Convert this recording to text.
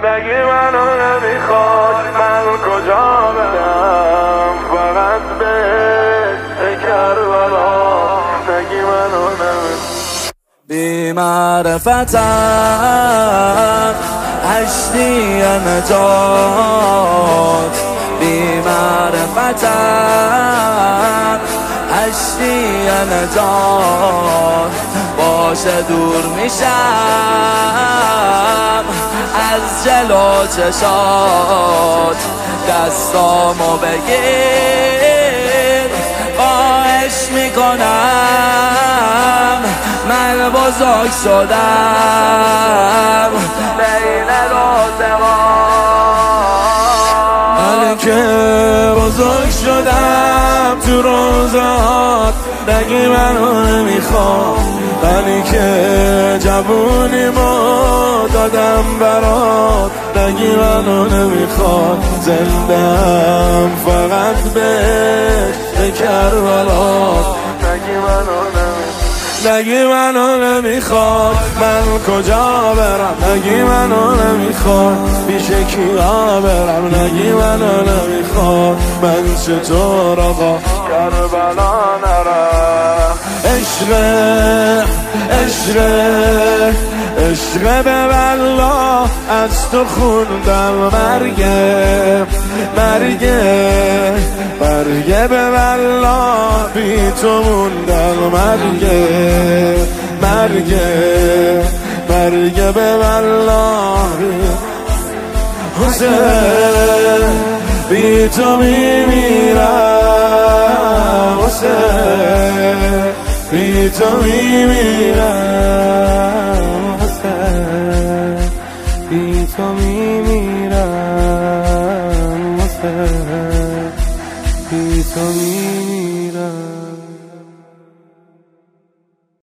نگی منو نمیخواد من کجا برم فقط به کربلا نگی منو نمیخواد بی معرفتم هشتی نجات بی معرفتم هشتی نجات باشه دور میشم از جلو چشات دستامو بگیر خواهش میکنم من بزرگ شدم بین روزگار من که بزرگ شدم تو روزات نگی منو نمیخوام منی که جوونیمو دادم برات نگی منو نمیخواد زندم فقط به کربلا نگی منو نمیخواد من کجا برم نگی منو نمیخواد پیش کیا برم نگی منو نمیخواد من چطور آقا کربلا نرم عشق به والله از تو خوندم مرگه به والله بی تو موندم مرگه به والله حسین بی تو میمیرم حسین بی تو میمیرم حسین بی تو میمیرم حسین بی تو میمیرم